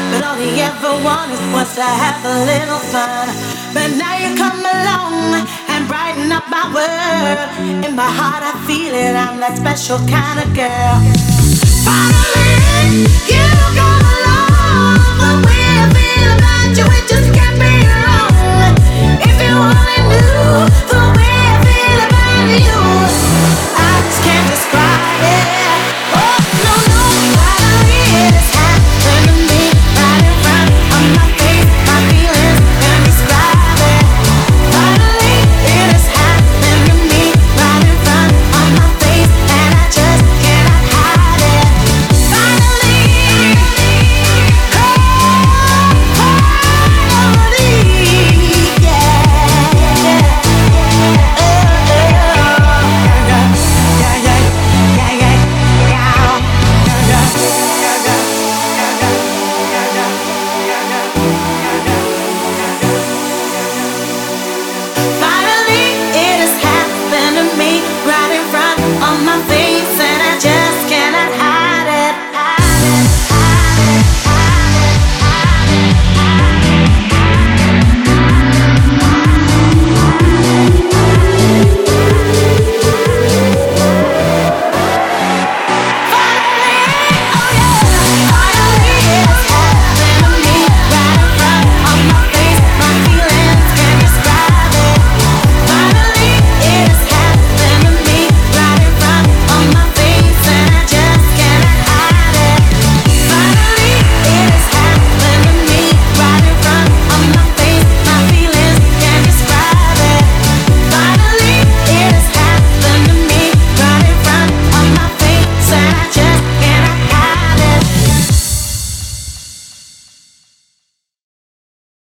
but all he ever wanted was to have a little fun. But now you come along and brighten up my world. In my heart I feel it, I'm that special kind of girl. Finally, you